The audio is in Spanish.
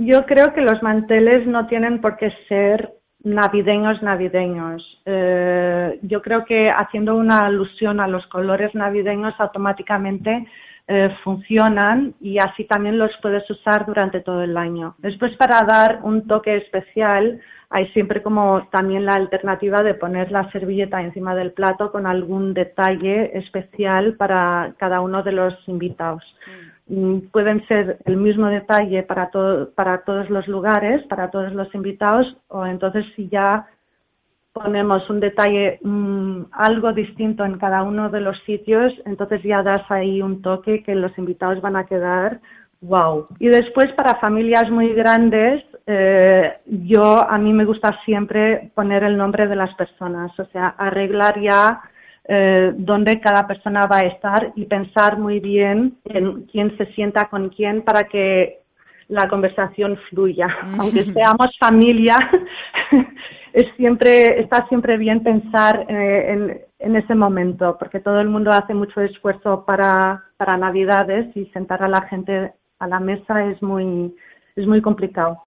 Yo creo que los manteles no tienen por qué ser navideños. Yo creo que haciendo una alusión a los colores navideños automáticamente funcionan y así también los puedes usar durante todo el año. Después, para dar un toque especial, hay siempre como también la alternativa de poner la servilleta encima del plato con algún detalle especial para cada uno de los invitados. Pueden ser el mismo detalle para todos los lugares, para todos los invitados, o entonces si ya ponemos un detalle algo distinto en cada uno de los sitios, entonces ya das ahí un toque que los invitados van a quedar wow. Y después para familias muy grandes, a mí me gusta siempre poner el nombre de las personas, o sea, arreglar ya dónde cada persona va a estar y pensar muy bien en quién se sienta con quién para que la conversación fluya. Aunque seamos familia, está siempre bien pensar en ese momento, porque todo el mundo hace mucho esfuerzo para Navidades y sentar a la gente a la mesa es muy complicado.